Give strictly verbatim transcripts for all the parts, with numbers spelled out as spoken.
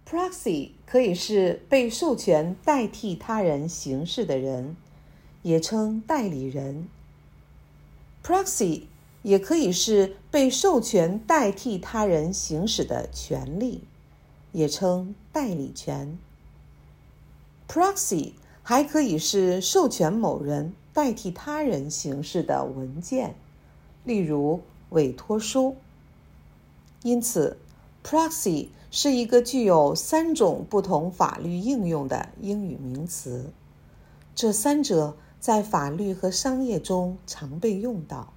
Proxy 可以是被授权代替他人行事的人，也称代理人。Proxy 也可以是被授权代替他人行使的权利，也称代理权。Proxy 还可以是授权某人代替他人行事的文件，例如委托书。因此，Proxy 是一个具有三种不同法律应用的英语名词，这三者在法律和商业中常被用到。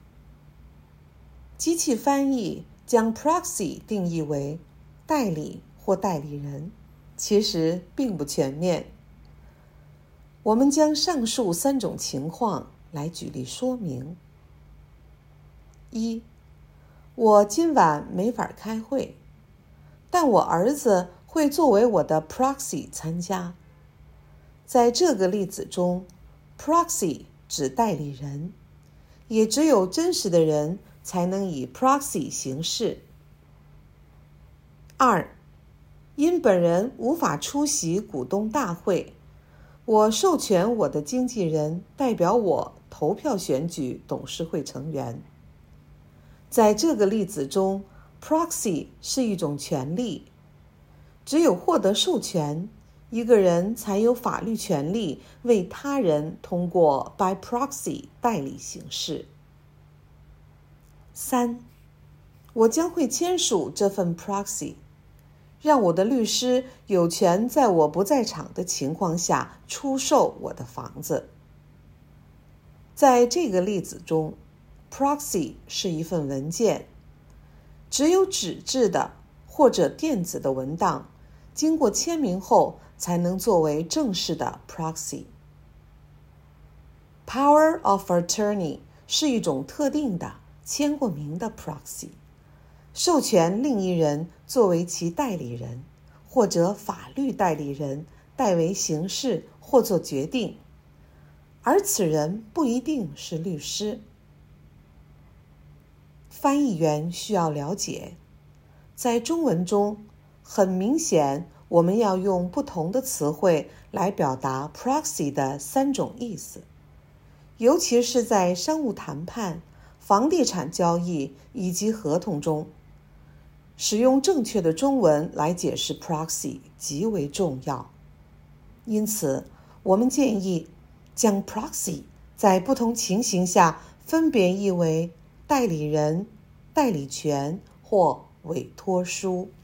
机器翻译将 Proxy 定义为代理或代理人，其实并不全面。我们将上述三种情况来举例说明。一，我今晚没法开会，但我儿子会作为我的 proxy 参加。在这个例子中， proxy 指代理人，也只有真实的人才能以 proxy 行事。二，因本人无法出席股东大会，我授权我的经纪人代表我投票选举董事会成员。在这个例子中， proxy 是一种权利，只有获得授权，一个人才有法律权利为他人通过 by proxy 代理行事。三，我将会签署这份 proxy， 让我的律师有权在我不在场的情况下出售我的房子。在这个例子中， proxy 是一份文件，只有纸质的或者电子的文档经过签名后才能作为正式的 proxy。 Power of attorney 是一种特定的签过名的 proxy， 授权另一人作为其代理人或者法律代理人代为行事或做决定，而此人不一定是律师。翻译员需要了解，在中文中，很明显我们要用不同的词汇来表达 proxy 的三种意思，尤其是在商务谈判、房地产交易以及合同中，使用正确的中文来解释 proxy 极为重要。因此，我们建议将 proxy 在不同情形下分别译为代理人、代理权或委托书。